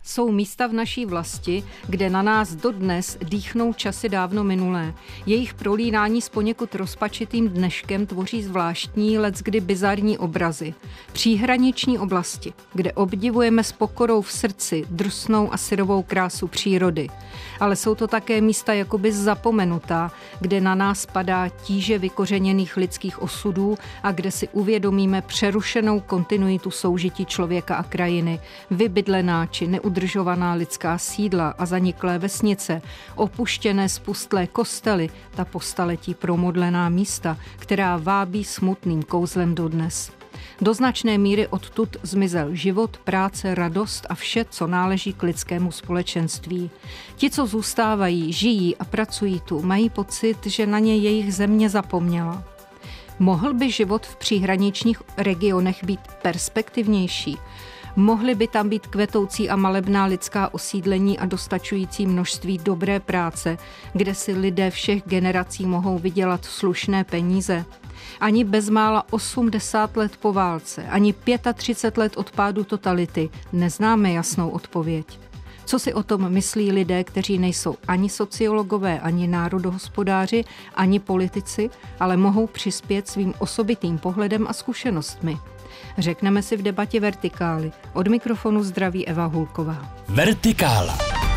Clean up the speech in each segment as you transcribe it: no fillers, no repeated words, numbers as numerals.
Jsou místa v naší vlasti, kde na nás dodnes dýchnou časy dávno minulé. Jejich prolínání s poněkud rozpačitým dneškem tvoří zvláštní, leckdy bizarní obrazy. Příhraniční oblasti, kde obdivujeme s pokorou v srdci drsnou a syrovou krásu přírody. Ale jsou to také místa jakoby zapomenutá, kde na nás padá tíže vykořeněných lidských osudů a kde si uvědomíme přerušenou kontinuitu soužití člověka a krajiny, vybydlená či neudržovaná lidská sídla a zaniklé vesnice, opuštěné spustlé kostely, ta po staletí promodlená místa, která vábí smutným kouzlem dodnes. Do značné míry odtud zmizel život, práce, radost a vše, co náleží k lidskému společenství. Ti, co zůstávají, žijí a pracují tu, mají pocit, že na ně jejich země zapomněla. Mohl by život v příhraničních regionech být perspektivnější? Mohly by tam být kvetoucí a malebná lidská osídlení a dostačující množství dobré práce, kde si lidé všech generací mohou vydělat slušné peníze? Ani bezmála 80 let po válce, ani 35 let od pádu totality neznáme jasnou odpověď. Co si o tom myslí lidé, kteří nejsou ani sociologové, ani národohospodáři, ani politici, ale mohou přispět svým osobitým pohledem a zkušenostmi? Řekneme si v debatě Vertikály. Od mikrofonu zdraví Eva Hulková. Vertikála.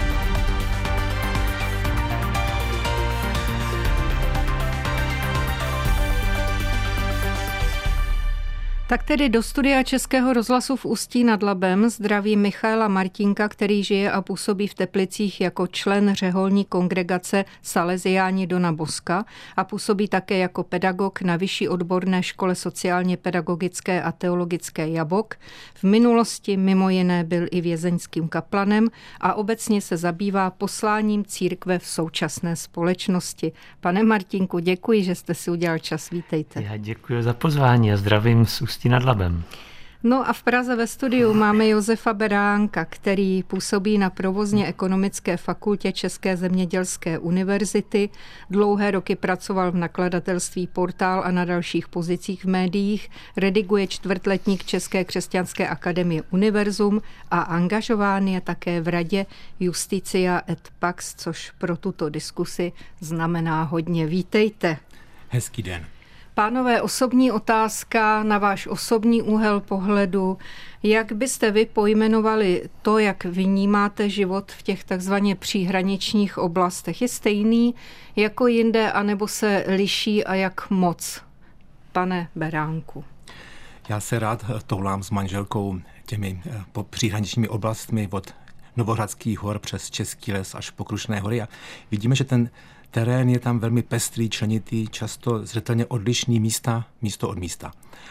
Tak tedy do studia Českého rozhlasu v Ústí nad Labem zdraví Michaela Martinka, který žije a působí v Teplicích jako člen řeholní kongregace Salesiáni Dona Boska a působí také jako pedagog na Vyšší odborné škole sociálně pedagogické a teologické Jabok. V minulosti mimo jiné byl i vězeňským kaplanem a obecně se zabývá posláním církve v současné společnosti. Pane Martinku, děkuji, že jste si udělal čas. Vítejte. Já děkuji za pozvání a zdravím z Ústí nad Labem. No a v Praze ve studiu máme Josefa Beránka, který působí na provozně ekonomické fakultě České zemědělské univerzity. Dlouhé roky pracoval v nakladatelství Portál a na dalších pozicích v médiích. Rediguje čtvrtletník České křesťanské akademie Univerzum a angažován je také v radě Justitia et Pax, což pro tuto diskusi znamená hodně. Vítejte. Hezký den. Pánové, osobní otázka na váš osobní úhel pohledu. Jak byste vy pojmenovali to, jak vnímáte život v těch takzvaně příhraničních oblastech? Je stejný jako jinde, anebo se liší a jak moc? Pane Beránku. Já se rád toulám s manželkou těmi příhraničními oblastmi od Novohradských hor přes Český les až po Krušné hory a vidíme, že ten terén je tam velmi pestrý, členitý, často zřetelně odlišný místo od místa.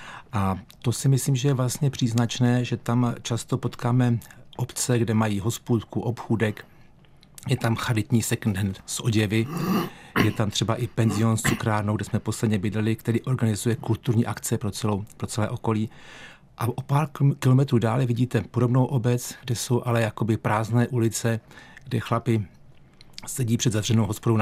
A to si myslím, že je vlastně příznačné, že tam často potkáme obce, kde mají hospůdku, obchůdek, je tam charitní second hand s oděvy, je tam třeba i penzion s cukrárnou, kde jsme posledně bydleli, který organizuje kulturní akce pro celé okolí. A o pár kilometrů dále vidíte podobnou obec, kde jsou ale jakoby prázdné ulice, kde chlapi sedí před zavřenou hospodou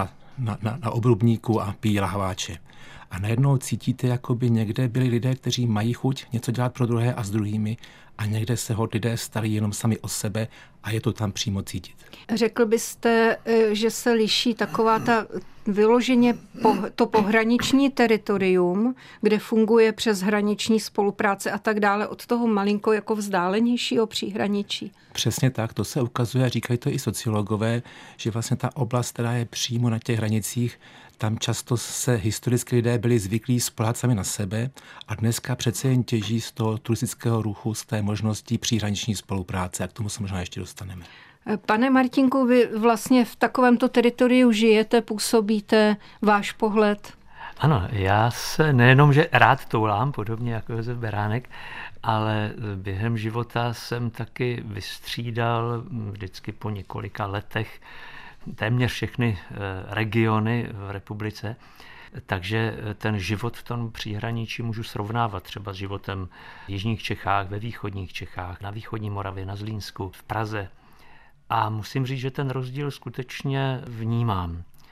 na obrubníku a pijí lahváče. A najednou cítíte, jakoby někde byli lidé, kteří mají chuť něco dělat pro druhé a s druhými a někde se lidé starají jenom sami o sebe a je to tam přímo cítit. Řekl byste, že se liší taková ta vyloženě to pohraniční teritorium, kde funguje přes hraniční spolupráce a tak dále, od toho malinko jako vzdálenějšího příhraničí? Přesně tak, to se ukazuje a říkají to i sociologové, že vlastně ta oblast, která je přímo na těch hranicích, tam často se historicky lidé byli zvyklí spoléhat sami na sebe a dneska přece jen těží z toho turistického ruchu, z té možnosti příhraniční spolupráce a k tomu se možná ještě dostaneme. Pane Martinku, vy vlastně v takovémto teritoriu žijete, působíte, váš pohled? Ano, já se nejenom, že rád toulám, podobně jako Josef Beránek, ale během života jsem taky vystřídal vždycky po několika letech téměř všechny regiony v republice, takže ten život v tom příhraničí můžu srovnávat třeba s životem v jižních Čechách, ve východních Čechách, na východní Moravě, na Zlínsku, v Praze. A musím říct, že ten rozdíl skutečně vnímám.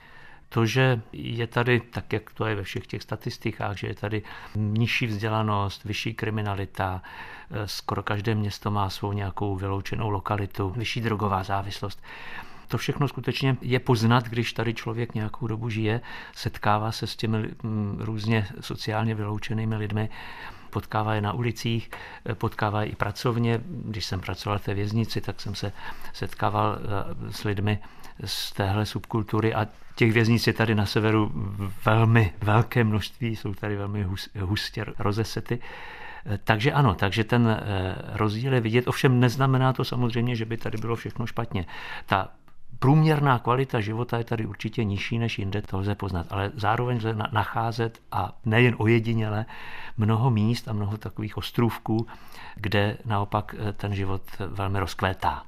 To, že je tady, tak jak to je ve všech těch statistikách, že je tady nižší vzdělanost, vyšší kriminalita, skoro každé město má svou nějakou vyloučenou lokalitu, vyšší drogová závislost. To všechno skutečně je poznat, když tady člověk nějakou dobu žije, setkává se s těmi různě sociálně vyloučenými lidmi, potkává je na ulicích, potkává je i pracovně. Když jsem pracoval v té věznici, tak jsem se setkával s lidmi z téhle subkultury a těch věznic je tady na severu velmi velké množství, jsou tady velmi hustě rozesety. Takže ano, takže ten rozdíl je vidět, ovšem neznamená to samozřejmě, že by tady bylo všechno špatně. Ta průměrná kvalita života je tady určitě nižší než jinde, to lze poznat, ale zároveň lze nacházet a nejen ojediněle mnoho míst a mnoho takových ostrůvků, kde naopak ten život velmi rozkvétá.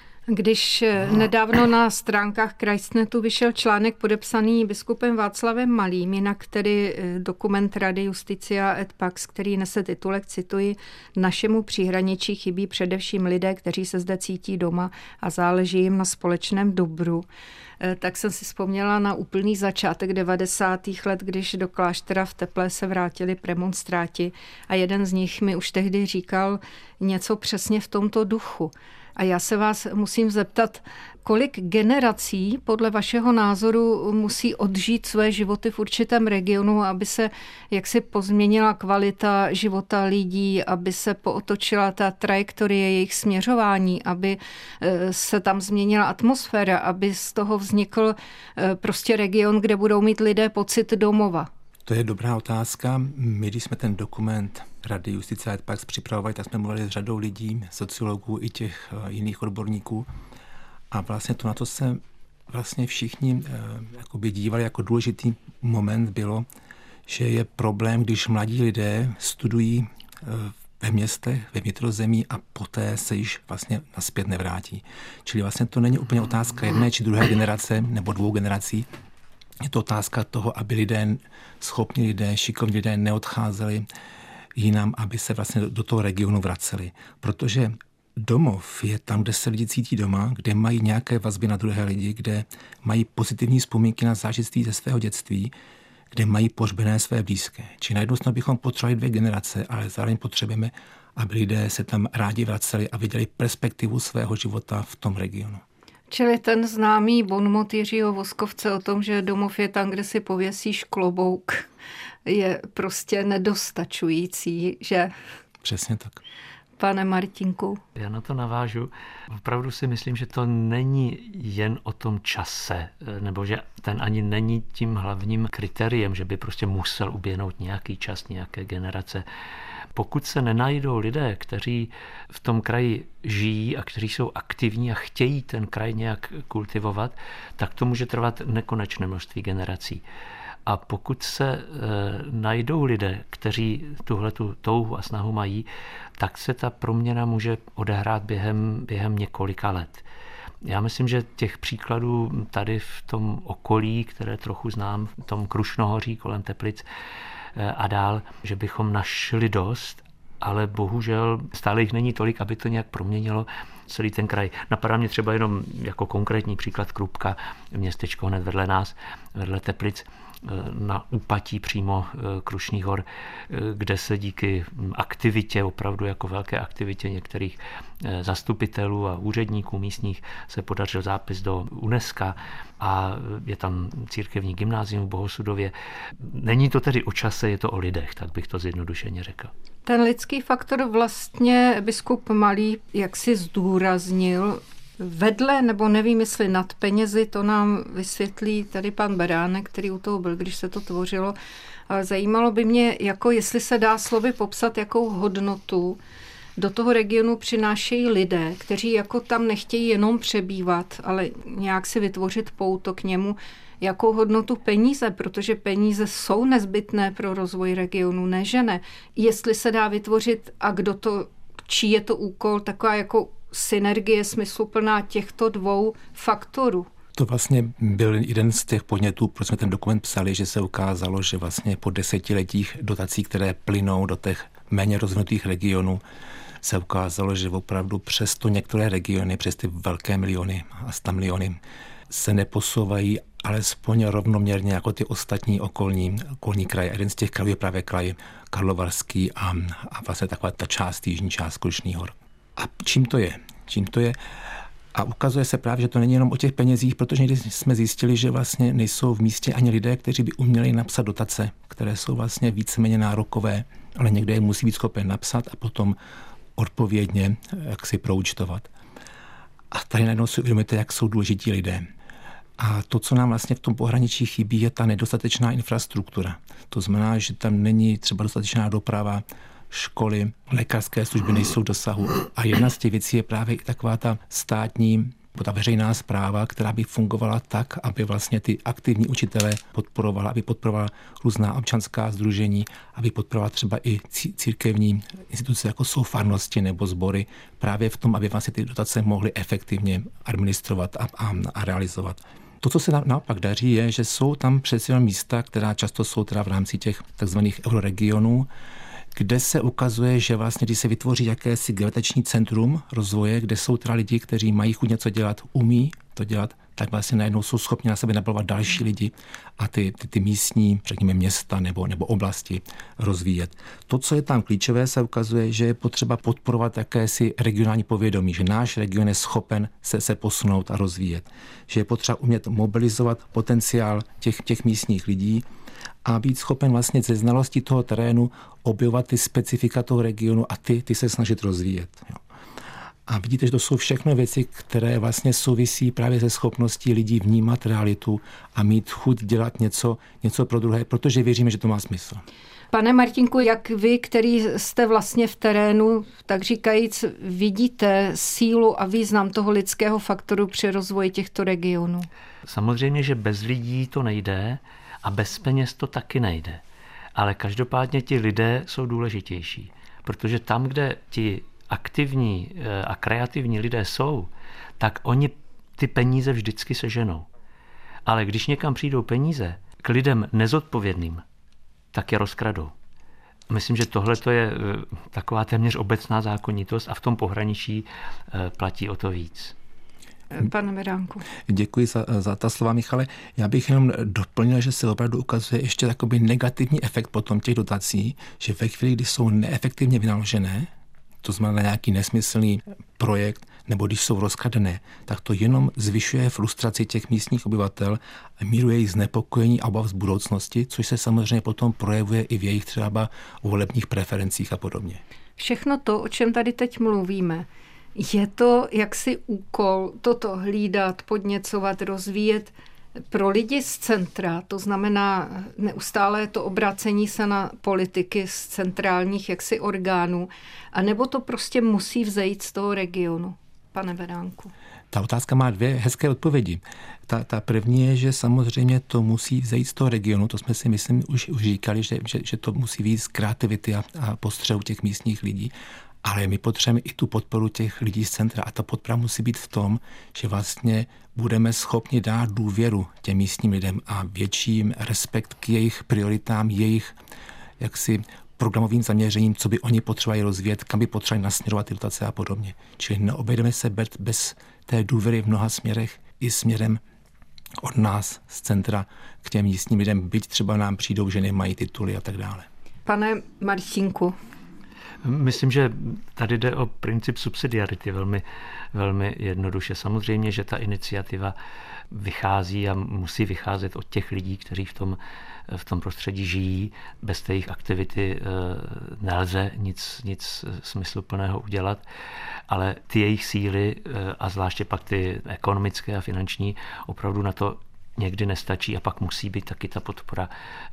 Když nedávno na stránkách Christnetu vyšel článek podepsaný biskupem Václavem Malým, jinak tedy dokument Rady Justitia et Pax, který nese titulek, cituji, našemu příhraničí chybí především lidé, kteří se zde cítí doma a záleží jim na společném dobru, tak jsem si vzpomněla na úplný začátek 90. let, když do kláštera v Teplé se vrátili premonstráti a jeden z nich mi už tehdy říkal něco přesně v tomto duchu. A já se vás musím zeptat, kolik generací podle vašeho názoru musí odžít své životy v určitém regionu, aby se jaksi pozměnila kvalita života lidí, aby se pootočila ta trajektorie jejich směřování, aby se tam změnila atmosféra, aby z toho vznikl prostě region, kde budou mít lidé pocit domova. To je dobrá otázka. My, když jsme ten dokument Rady Justitia et Pax připravovali, tak jsme mluvili s řadou lidí, sociologů i těch jiných odborníků. A vlastně to, na to se vlastně všichni dívali jako důležitý moment bylo, že je problém, když mladí lidé studují ve městech, ve vnitrozemí a poté se již vlastně nazpět nevrátí. Čili vlastně to není úplně otázka jedné či druhé generace nebo dvou generací. Je to otázka toho, aby lidé, schopní lidé, šikovní lidé neodcházeli jinam, aby se vlastně do toho regionu vraceli. Protože domov je tam, kde se lidi cítí doma, kde mají nějaké vazby na druhé lidi, kde mají pozitivní vzpomínky na zážití ze svého dětství, kde mají pohřbené své blízké. Či na jednu stranu bychom potřebovali 2 generace, ale zároveň potřebujeme, aby lidé se tam rádi vraceli a viděli perspektivu svého života v tom regionu. Čili ten známý bonmot Jiřího Voskovce o tom, že domov je tam, kde si pověsíš klobouk, je prostě nedostačující, že? Přesně tak. Pane Martinku. Já na to navážu. Opravdu si myslím, že to není jen o tom čase, nebo že ten ani není tím hlavním kritériem, že by prostě musel uběhnout nějaký čas, nějaké generace. Pokud se nenajdou lidé, kteří v tom kraji žijí a kteří jsou aktivní a chtějí ten kraj nějak kultivovat, tak to může trvat nekonečné množství generací. A pokud se najdou lidé, kteří tuhletu touhu a snahu mají, tak se ta proměna může odehrát během několika let. Já myslím, že těch příkladů tady v tom okolí, které trochu znám, v tom Krušnohoří kolem Teplic a dál, že bychom našli dost, ale bohužel stále jich není tolik, aby to nějak proměnilo celý ten kraj. Napadá mě třeba jenom jako konkrétní příklad Krupka, městečko hned vedle nás, vedle Teplic, na úpatí přímo Krušných hor, kde se díky aktivitě, opravdu jako velké aktivitě některých zastupitelů a úředníků místních se podařil zápis do UNESCO a je tam církevní gymnázium v Bohosudově. Není to tedy o čase, je to o lidech, tak bych to zjednodušeně řekl. Ten lidský faktor vlastně biskup Malý jaksi zdůraznil vedle, nebo nevím, jestli nad penězi, to nám vysvětlí tady pan Beránek, který u toho byl, když se to tvořilo. Ale zajímalo by mě, jako jestli se dá slovy popsat, jakou hodnotu do toho regionu přinášejí lidé, kteří jako tam nechtějí jenom přebývat, ale nějak si vytvořit pouto k němu, jakou hodnotu peníze, protože peníze jsou nezbytné pro rozvoj regionu, ne že ne. Jestli se dá vytvořit a kdo to, čí je to úkol, taková jako synergie smysluplná těchto dvou faktorů. To vlastně byl jeden z těch podnětů, proč jsme ten dokument psali, že se ukázalo, že vlastně po desetiletích dotací, které plynou do těch méně rozvinutých regionů, se ukázalo, že opravdu přesto některé regiony, přes ty velké miliony a 100 miliony, se neposouvají alespoň rovnoměrně jako ty ostatní okolní kraje. Jeden z těch krajů je právě kraj Karlovarský a vlastně taková ta jižní část Krušných hor. A čím to je? A ukazuje se právě, že to není jenom o těch penězích, protože někdy jsme zjistili, že vlastně nejsou v místě ani lidé, kteří by uměli napsat dotace, které jsou vlastně víceméně nárokové, ale někde je musí být schopen napsat a potom odpovědně jak si proúčtovat. A tady najednou si uvědomíte, jak jsou důležití lidé. A to, co nám vlastně v tom pohraničí chybí, je ta nedostatečná infrastruktura. To znamená, že tam není třeba dostatečná doprava, školy, lékařské služby nejsou v dosahu. A jedna z těch věcí je právě i taková ta státní, ta veřejná správa, která by fungovala tak, aby vlastně ty aktivní učitelé podporovala, aby podporovala různá občanská sdružení, aby podporovala třeba i církevní instituce, jako jsou farnosti nebo sbory, právě v tom, aby vlastně ty dotace mohly efektivně administrovat a realizovat. To, co se naopak daří, je, že jsou tam přeci místa, která často jsou teda v rámci těch takzvaných euroregionů, kde se ukazuje, že vlastně, když se vytvoří jakési gravitační centrum rozvoje, kde jsou teda lidi, kteří mají chuť něco dělat, umí to dělat, tak vlastně najednou jsou schopni na sebe nabalovat další lidi a ty místní, řekněme, města nebo oblasti rozvíjet. To, co je tam klíčové, se ukazuje, že je potřeba podporovat jakési regionální povědomí, že náš region je schopen se posunout a rozvíjet, že je potřeba umět mobilizovat potenciál těch místních lidí a být schopen vlastně ze znalosti toho terénu objevovat ty specifika toho regionu a ty se snažit rozvíjet. Jo. A vidíte, že to jsou všechno věci, které vlastně souvisí právě se schopností lidí vnímat realitu a mít chuť dělat něco pro druhé, protože věříme, že to má smysl. Pane Martinku, jak vy, který jste vlastně v terénu, tak říkajíc, vidíte sílu a význam toho lidského faktoru při rozvoji těchto regionů? Samozřejmě, že bez lidí to nejde a bez peněz to taky nejde. Ale každopádně ti lidé jsou důležitější, protože tam, kde ti aktivní a kreativní lidé jsou, tak oni ty peníze vždycky seženou. Ale když někam přijdou peníze k lidem nezodpovědným, tak je rozkradou. Myslím, že tohle je taková téměř obecná zákonitost a v tom pohraničí platí o to víc. Pane Beránku. Děkuji za ta slova, Michale. Já bych jenom doplnil, že se opravdu ukazuje ještě takový negativní efekt potom těch dotací, že ve chvíli, kdy jsou neefektivně vynaložené, to znamená nějaký nesmyslný projekt, nebo když jsou rozkradené, tak to jenom zvyšuje frustraci těch místních obyvatel a míru jejich znepokojení a obav z budoucnosti, což se samozřejmě potom projevuje i v jejich třeba volebních preferencích a podobně. Všechno to, o čem tady teď mluvíme, je to jaksi úkol toto hlídat, podněcovat, rozvíjet pro lidi z centra, to znamená neustále to obracení se na politiky z centrálních jaksi orgánů, anebo to prostě musí vzejít z toho regionu, pane Beránku? Ta otázka má dvě hezké odpovědi. Ta první je, že samozřejmě to musí vzejít z toho regionu, to jsme si myslím už říkali, že to musí vyjít z kreativity a postřehu těch místních lidí. Ale my potřebujeme i tu podporu těch lidí z centra a ta podpora musí být v tom, že vlastně budeme schopni dát důvěru těm místním lidem a větší respekt k jejich prioritám, jejich jaksi programovým zaměřením, co by oni potřebovali rozvíjet, kam by potřebovali nasměrovat ty dotace a podobně. Čili neobejdeme se bez té důvěry v mnoha směrech i směrem od nás z centra k těm místním lidem, byť třeba nám přijdou, že nemají tituly a tak dále. Pane Martinku. Myslím, že tady jde o princip subsidiarity velmi, velmi jednoduše. Samozřejmě, že ta iniciativa vychází a musí vycházet od těch lidí, kteří v tom prostředí žijí. Bez té jejich aktivity nelze nic smysluplného udělat, ale ty jejich síly a zvláště pak ty ekonomické a finanční opravdu na to někdy nestačí a pak musí být taky ta podpora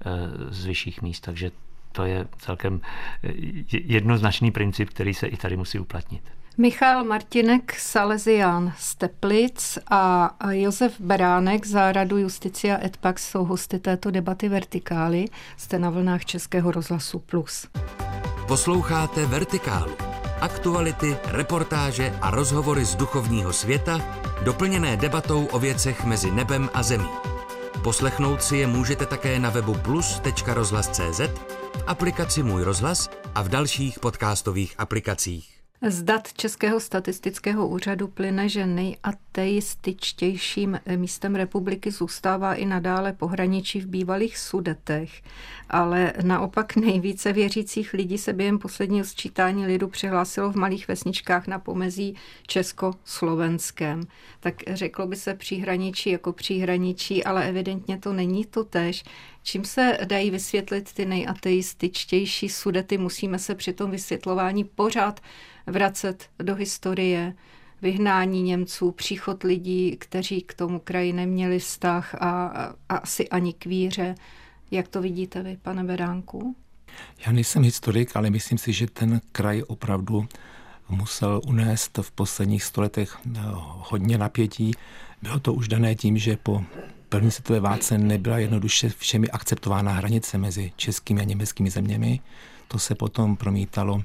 z vyšších míst. Takže to je celkem jednoznačný princip, který se i tady musí uplatnit. Michal Martinek, Salesián z Teplic a Josef Beránek za Radu Justicia et Pax jsou hosty této debaty Vertikály. Jste na vlnách Českého rozhlasu Plus. Posloucháte Vertikálu. Aktuality, reportáže a rozhovory z duchovního světa, doplněné debatou o věcech mezi nebem a zemí. Poslechnout si je můžete také na webu plus.rozhlas.cz, v aplikaci Můj rozhlas a v dalších podcastových aplikacích. Z dat Českého statistického úřadu plyne, že nejateističtějším místem republiky zůstává i nadále pohraničí v bývalých Sudetech, ale naopak nejvíce věřících lidí se během posledního sčítání lidu přihlásilo v malých vesničkách na pomezí československém. Tak řeklo by se příhraničí jako příhraničí, ale evidentně to není totéž. Čím se dají vysvětlit ty nejateističtější Sudety? Musíme se při tom vysvětlování pořád vracet do historie, vyhnání Němců, příchod lidí, kteří k tomu kraji neměli vztah a asi ani k víře. Jak to vidíte vy, pane Beránku? Já nejsem historik, ale myslím si, že ten kraj opravdu musel unést v posledních stoletech hodně napětí. Bylo to už dané tím, že po první světové válce nebyla jednoduše všemi akceptována hranice mezi českými a německými zeměmi. To se potom promítalo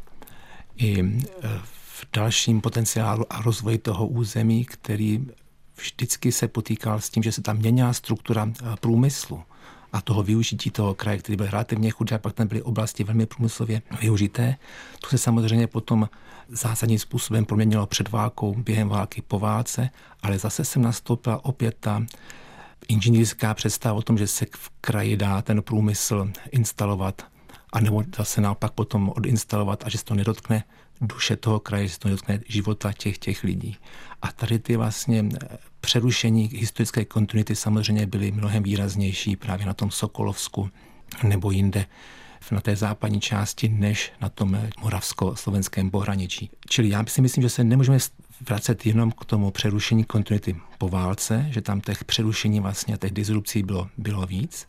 i v dalším potenciálu a rozvoji toho území, který vždycky se potýkal s tím, že se tam měnila struktura průmyslu a toho využití toho kraje, který byl relativně chudý, a pak tam byly oblasti velmi průmyslově využité. To se samozřejmě potom zásadním způsobem proměnilo před válkou, během války, po válce, ale zase se nastoupila opět ta inženýrská představa o tom, že se v kraji dá ten průmysl instalovat a nebo zase naopak potom odinstalovat a že se to nedotkne duše toho kraje, že se to nedotkne života těch lidí. A tady ty vlastně přerušení historické kontinuity samozřejmě byly mnohem výraznější právě na tom Sokolovsku nebo jinde na té západní části, než na tom moravsko-slovenském pohraničí. Čili já si myslím, že se nemůžeme vracet jenom k tomu přerušení kontinuity po válce, že tam těch přerušení vlastně těch disrupcí bylo víc,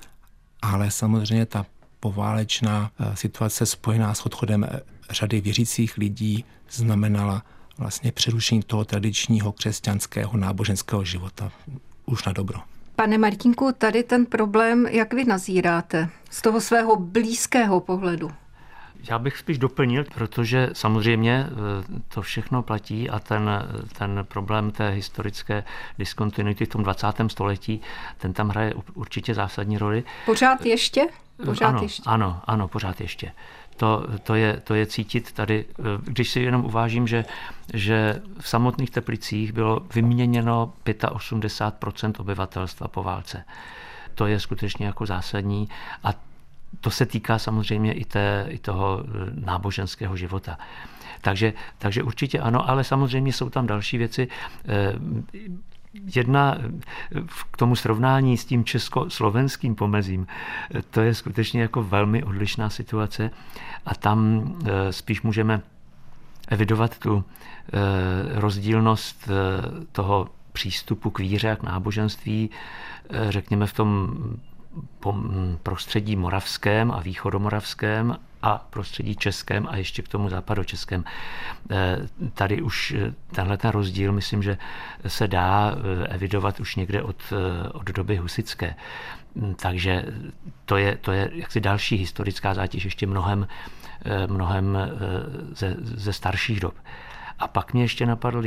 ale samozřejmě ta poválečná situace spojená s odchodem řady věřících lidí znamenala vlastně přerušení toho tradičního křesťanského náboženského života už na dobro. Pane Martínku, tady ten problém, jak vy nazíráte z toho svého blízkého pohledu? Já bych spíš doplnil, protože samozřejmě to všechno platí a ten problém té historické diskontinuity v tom 20. století, ten tam hraje určitě zásadní roli. Pořád ještě? Ano, pořád ještě. To je cítit tady, když si jenom uvážím, že v samotných Teplicích bylo vyměněno 85% obyvatelstva po válce. To je skutečně jako zásadní a to se týká samozřejmě i toho náboženského života. Takže určitě ano, ale samozřejmě jsou tam další věci. Jedna k tomu srovnání s tím československým pomezím, to je skutečně jako velmi odlišná situace a tam spíš můžeme evidovat tu rozdílnost toho přístupu k víře a k náboženství, řekněme v tom prostředí moravském a východomoravském a prostředí českém a ještě k tomu západočeském. Tady už tenhle ten rozdíl, myslím, že se dá evidovat už někde od doby husitské. Takže to je jaksi další historická zátěž, ještě mnohem ze starších dob. A pak mě ještě napadl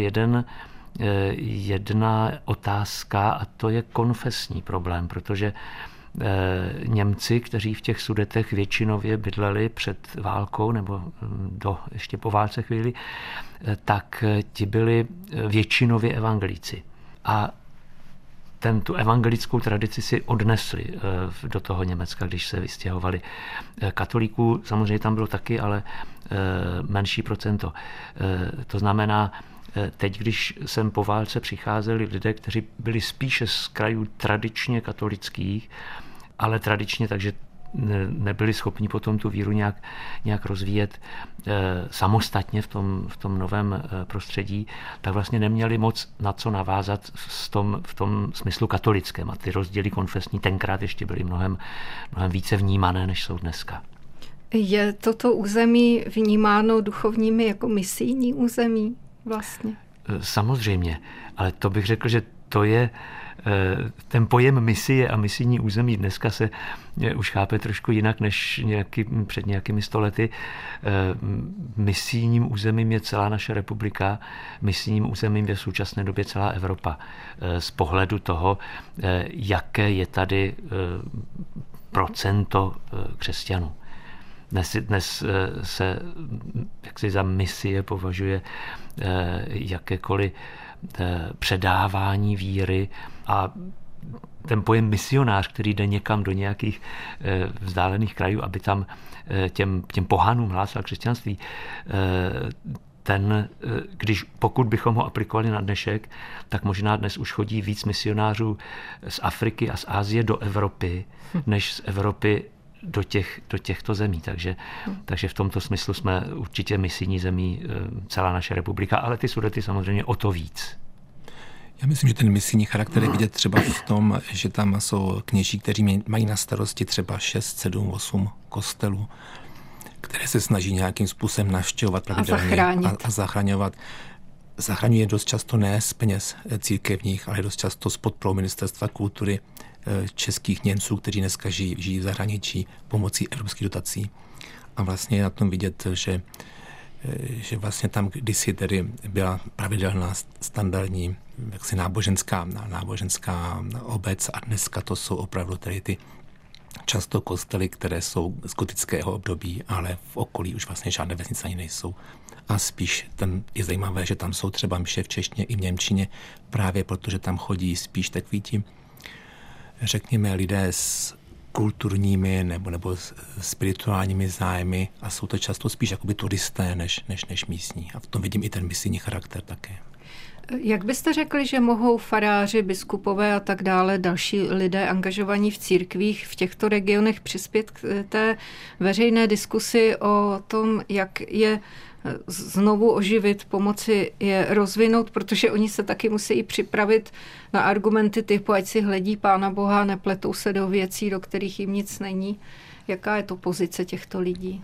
jedna otázka a to je konfesní problém, protože Němci, kteří v těch Sudetech většinově bydleli před válkou nebo ještě po válce chvíli, tak ti byli většinově evangelíci. A tu evangelickou tradici si odnesli do toho Německa, když se vystěhovali. Katolíků samozřejmě tam bylo taky, ale menší procento. To znamená, teď, když sem po válce přicházeli lidé, kteří byli spíše z krajů tradičně katolických, ale tradičně, takže nebyli schopni potom tu víru nějak rozvíjet samostatně v tom novém prostředí, tak vlastně neměli moc na co navázat v tom smyslu katolickém. A ty rozdíly konfesní tenkrát ještě byly mnohem více vnímané, než jsou dneska. Je toto území vnímáno duchovními jako misijní území vlastně? Samozřejmě, ale to bych řekl, že to je ten pojem misie a misijní území dneska se už chápe trošku jinak než před nějakými stolety. Misijním územím je celá naše republika, misijním územím je v současné době celá Evropa. Z pohledu toho, jaké je tady procento křesťanů. Dnes se jaksi za misie považuje jakékoliv předávání víry a ten pojem misionář, který jde někam do nějakých vzdálených krajů, aby tam těm pohanům hlásal křesťanství, pokud bychom ho aplikovali na dnešek, tak možná dnes už chodí víc misionářů z Afriky a z Asie do Evropy, než z Evropy do těchto zemí. Takže v tomto smyslu jsme určitě misijní zemí celá naše republika, ale ty Sudety samozřejmě o to víc. Já myslím, že ten misijní charakter je vidět třeba v tom, že tam jsou kněží, kteří mají na starosti třeba 6, 7, 8 kostelů, které se snaží nějakým způsobem navštěvovat pravidelně a zachraňovat. Zachraňuje dost často ne z peněz církevních, ale dost často z podporou Ministerstva kultury českých Němců, kteří dneska žijí v zahraničí pomocí evropských dotací. A vlastně je na tom vidět, že vlastně tam kdysi tedy byla pravidelná standardní jaksi náboženská obec a dneska to jsou opravdu tedy ty často kostely, které jsou z gotického období, ale v okolí už vlastně žádné vesnice ani nejsou. A spíš tam je zajímavé, že tam jsou třeba mše v češtině i v němčině, právě protože tam chodí spíš takoví ti, řekněme, lidé s kulturními nebo spirituálními zájmy a jsou to často spíš jakoby turisté než místní. A v tom vidím i ten misijní charakter také. Jak byste řekli, že mohou faráři, biskupové a tak dále, další lidé angažovaní v církvích v těchto regionech přispět k té veřejné diskusi o tom, jak je znovu oživit, pomoci je rozvinout, protože oni se taky musí připravit na argumenty typu, ať si hledí Pána Boha, nepletou se do věcí, do kterých jim nic není. Jaká je to pozice těchto lidí?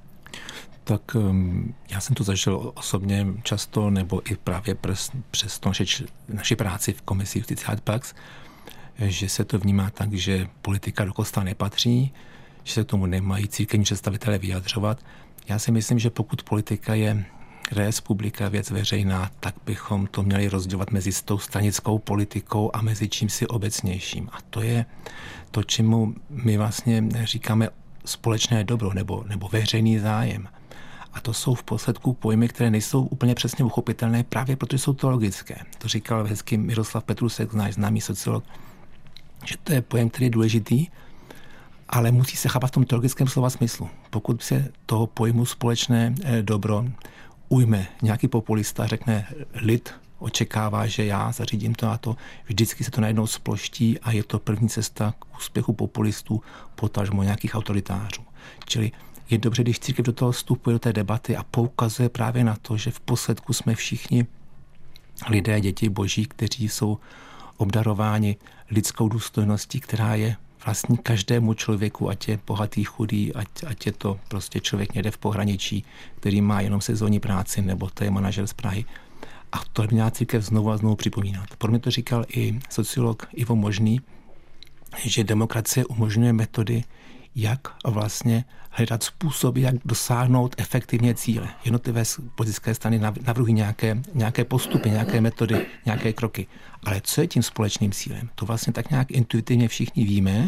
Tak já jsem to zažil osobně často, nebo i právě přes naši práci v komisi Justice ad Pax, že se to vnímá tak, že politika do kostela nepatří, že se k tomu nemají církevní představitelé vyjadřovat. Já si myslím, že pokud politika je res publica, věc veřejná, tak bychom to měli rozdělovat mezi tou stranickou politikou a mezi čímsi obecnějším. A to je to, čemu my vlastně říkáme společné dobro nebo veřejný zájem. A to jsou v posledku pojmy, které nejsou úplně přesně uchopitelné, právě protože jsou teologické. To říkal hezky Miroslav Petrusek, náš známý sociolog, že to je pojem, který je důležitý, ale musí se chápat v tom teologickém slova smyslu. Pokud se toho pojmu společné dobro ujme nějaký populista, řekne lid očekává, že já zařídím to a to, vždycky se to najednou sploští a je to první cesta k úspěchu populistů, potažmo nějakých autoritářů. Čili je dobře, když církev do toho vstupuje do té debaty a poukazuje právě na to, že v posledku jsme všichni lidé, děti boží, kteří jsou obdarováni lidskou důstojností, která je vlastní každému člověku, ať je bohatý, chudý, ať je to prostě člověk někde v pohraničí, který má jenom sezónní práci, nebo to je manažer z Prahy. A to by měla církev znovu a znovu připomínat. Pro mě to říkal i sociolog Ivo Možný, že demokracie umožňuje metody, jak vlastně hledat způsoby, jak dosáhnout efektivně cíle. Jednotlivé politické strany navrhují nějaké postupy, nějaké metody, nějaké kroky. Ale co je tím společným cílem? To vlastně tak nějak intuitivně všichni víme,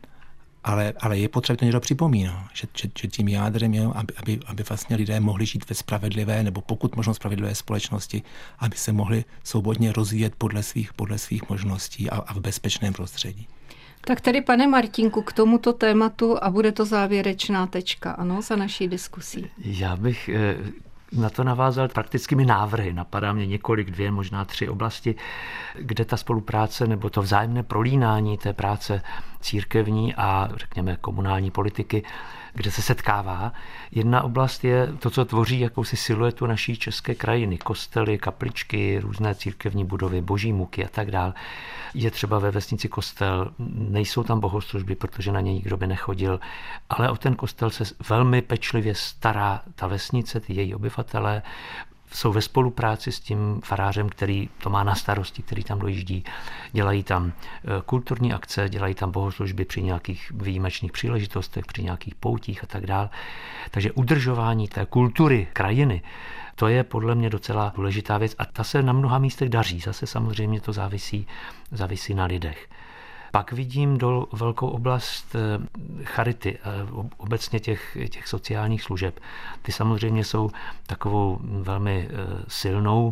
ale je potřeba to někdo připomínat, že tím jádrem je, aby vlastně lidé mohli žít ve spravedlivé nebo pokud možno spravedlivé společnosti, aby se mohli svobodně rozvíjet podle svých možností a v bezpečném prostředí. Tak tedy, pane Martínku, k tomuto tématu a bude to závěrečná tečka, ano, za naší diskusí. Já bych na to navázal praktickými návrhy. Napadá mě několik, 2, možná 3 oblasti, kde ta spolupráce nebo to vzájemné prolínání té práce církevní a řekněme komunální politiky, kde se setkává. Jedna oblast je to, co tvoří jakousi siluetu naší české krajiny. Kostely, kapličky, různé církevní budovy, boží muky a tak dál. Je třeba ve vesnici kostel, nejsou tam bohoslužby, protože na ně nikdo by nechodil, ale o ten kostel se velmi pečlivě stará ta vesnice, ty její obyvatelé, jsou ve spolupráci s tím farářem, který to má na starosti, který tam dojíždí. Dělají tam kulturní akce, dělají tam bohoslužby při nějakých výjimečných příležitostech, při nějakých poutích a tak dále. Takže udržování té kultury krajiny, to je podle mě docela důležitá věc a ta se na mnoha místech daří. Zase samozřejmě to závisí na lidech. Pak vidím velkou oblast charity, obecně těch sociálních služeb. Ty samozřejmě jsou takovou velmi silnou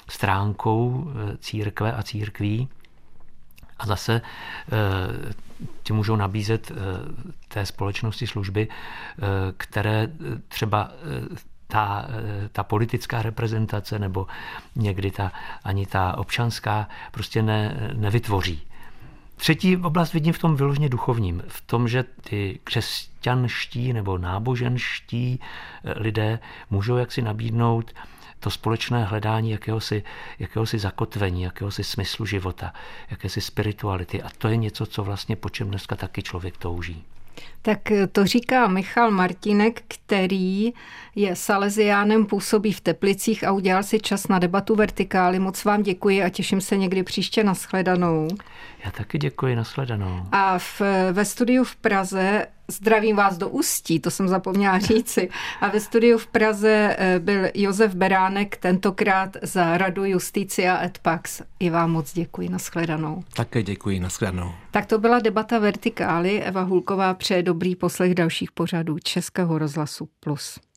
stránkou církve a církví. A zase ti můžou nabízet té společnosti služby, které třeba ta politická reprezentace nebo někdy ani ta občanská prostě nevytvoří. Třetí oblast vidím v tom vyloženě duchovním, v tom, že ty křesťanští nebo náboženští lidé můžou jaksi nabídnout to společné hledání jakéhosi zakotvení, jakéhosi smyslu života, jakési spirituality. A to je něco, co vlastně po čem dneska taky člověk touží. Tak to říká Michal Martínek, který je saleziánem, působí v Teplicích a udělal si čas na debatu Vertikály. Moc vám děkuji a těším se někdy příště na shledanou. Já taky děkuji, na shledanou. A ve studiu v Praze, zdravím vás do Ústí, to jsem zapomněla říci, a ve studiu v Praze byl Josef Beránek, tentokrát za Radu Justicia et Pax. I vám moc děkuji, na shledanou. Také děkuji, na shledanou. Tak to byla debata Vertikály. Eva Hulková přeje dobrý poslech dalších pořadů Českého rozhlasu Plus.